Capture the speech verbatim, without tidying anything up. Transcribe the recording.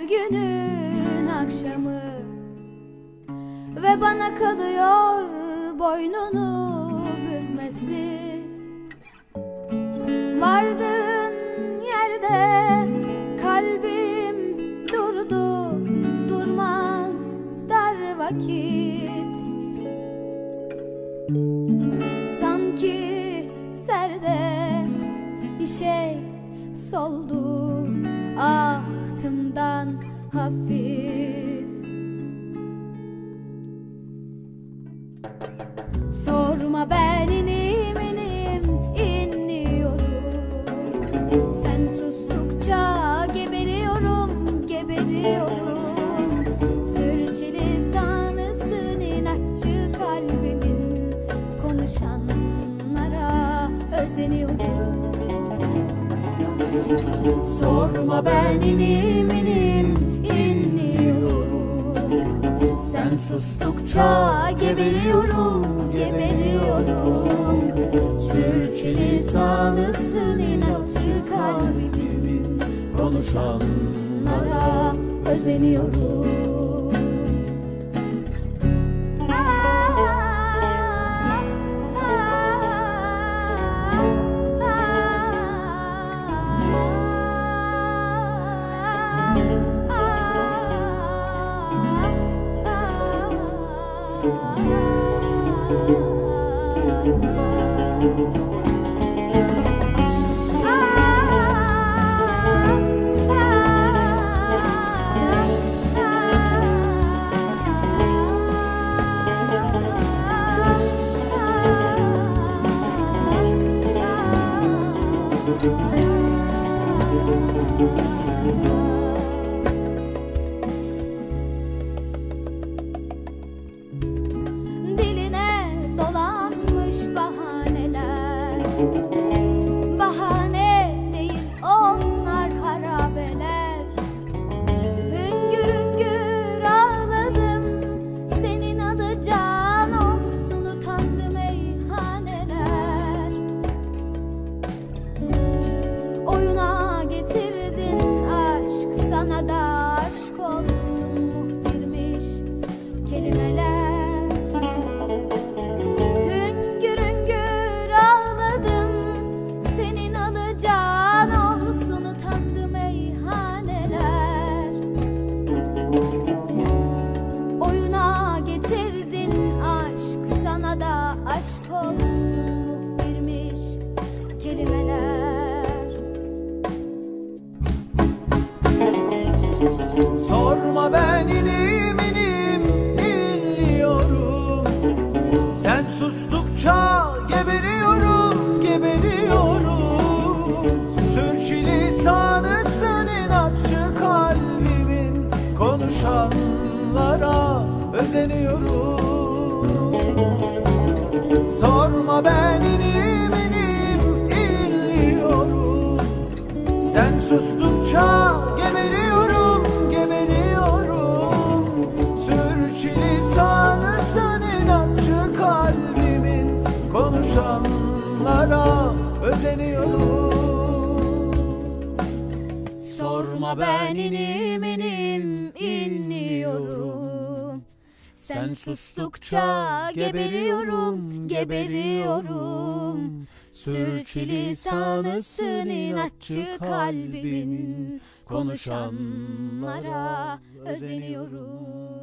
günün akşamı ve bana kalıyor boynunu bükmesi. Vardığın yerde kalbim durdu, durmaz dar vakit. Sanki serde bir şey soldu ahtımdan hafif. Sorma ben inim inim inliyorum. Sen sustukça geberiyorum, geberiyorum. Sürçülisanısın inatçı kalbimin, konuşanlara özeniyorum. Sorma ben inim inim inliyorum. Sen sustukça geberiyorum, geberiyorum. Sürçülisanısın inatçı kalbimin, konuşanlara özeniyorum. Diline dolanmış bahaneler, bahane değil onlar harabeler. Hüngür hüngür ağladım, senin adı can olsun, utandı meyhaneler. Oyuna getirdin aşk, sana da aşk olsun muhbirmiş kelimeler. Hüngür hüngür ağladım, senin alacağın olsun, utandı meyhaneler. Oyuna getirdin aşk, sana da aşk olsun muhbirmiş kelimeler. Sorma ben inim inim inliyorum. Sen sustukça geberiyorum, geberiyorum. Sürçülisanısın inatçı kalbimin, konuşanlara özeniyorum. Sorma ben inim inim inliyorum. Sen sustukça geberiyorum, geberiyorum. Sürçülisanısın inatçı kalbimin, konuşanlara özeniyorum. Sorma ben inim inim inliyorum. Sen sustukça geberiyorum, geberiyorum. Sürçülisanısın inatçı kalbimin, konuşanlara özeniyorum.